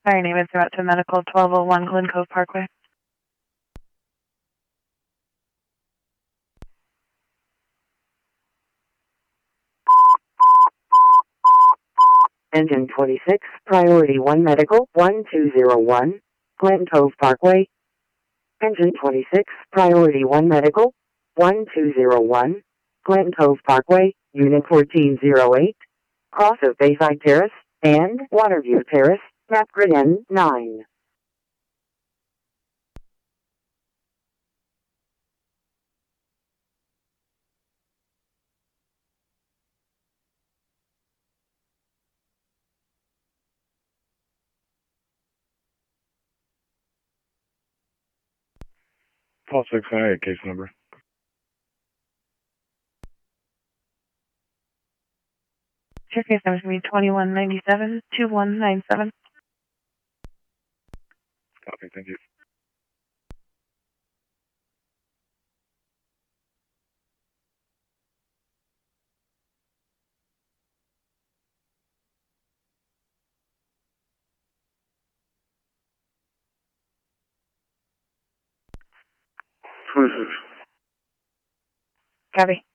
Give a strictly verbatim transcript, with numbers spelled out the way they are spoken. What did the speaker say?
Fire name is route to medical twelve oh one Glen Cove Parkway. Engine twenty-six, Priority one Medical, one two zero one, Glen Cove Parkway. Engine twenty-six, Priority one Medical, one two zero one, Glen Cove Parkway, Unit fourteen oh eight, cross of Bayside Terrace and Waterview Terrace, map grid N nine. Paul six I eight, case number. Your case number is going to be twenty-one ninety-seven two one nine seven. Copy, thank you. twenty-six. Copy.